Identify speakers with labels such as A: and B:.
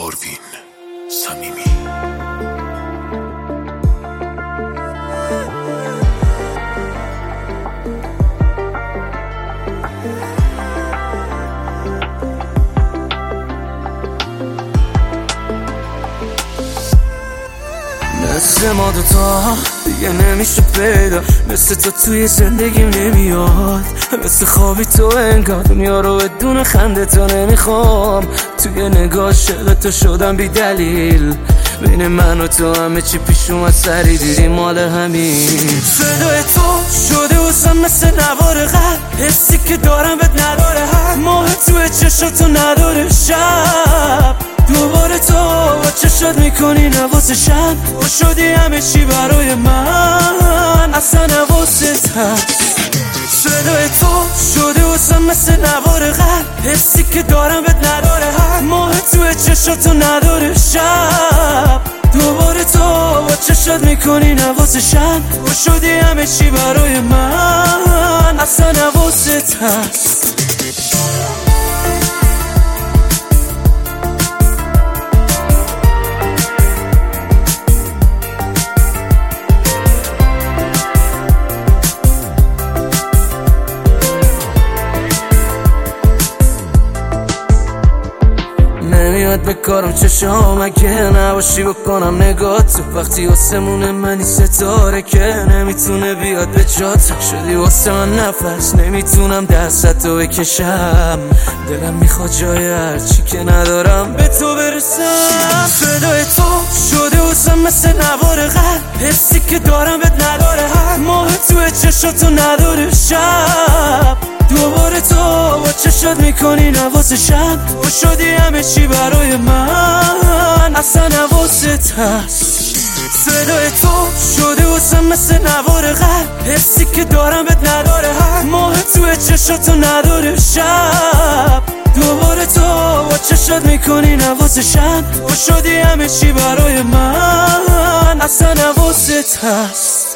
A: پروین صمیمی.
B: مثل ما دوتا دیگه نمیشه پیدا، مثل تو توی زندگیم نمیاد، مثل خوابی تو انگار دنیا رو بدون خنده تو نمیخوام. توی نگاه شده تو شدم بی دلیل، بین من و تو همه چی پیش اومد سری دیدی مال همین. فدای تو شده واسم مثل نوار قلب، حسی که دارم بهت نداره حد، ماه توی چشاتو نداره شب. دوباره تو با چشات میکنی نوازشم، تو شدی همه چی برای من، اصلا نوازت هست. صدای تو شده واسم مثل نوار قلب، حسی که دارم بهت نداره حد، ماه توی چشاتو نداره شب. دوباره تو با چشات میکنی نوازشم، تو شدی همه چی برای من، اصلا نوازت هست. نمیاد به کارم چشام اگه نباشی، بکنم نگاه تو وقتی آسمون منی ستاره که نمیتونه بیاد به جات. شدی واسه من نفس، نمیتونم دستتو بکشم، دلم میخواد جای هرچی که ندارم به تو برسم. فدای تو شده واسم مثل نوار قلب، حسی که دارم بهت نداره حد، ماه توی چشاتو نداره شب. دوباره تو با چشات میکنی نوازشم، تو شدی همه چی برای من، اصلا نوازت هست. صدای تو شده واسم مثل نوار قلب، حسی که دارم بهت نداره حد، ماه توی چشاتو نداره شب. دوباره تو با چشات میکنی نوازشم، تو شدی همه چی برای من، اصلا نوازت هست.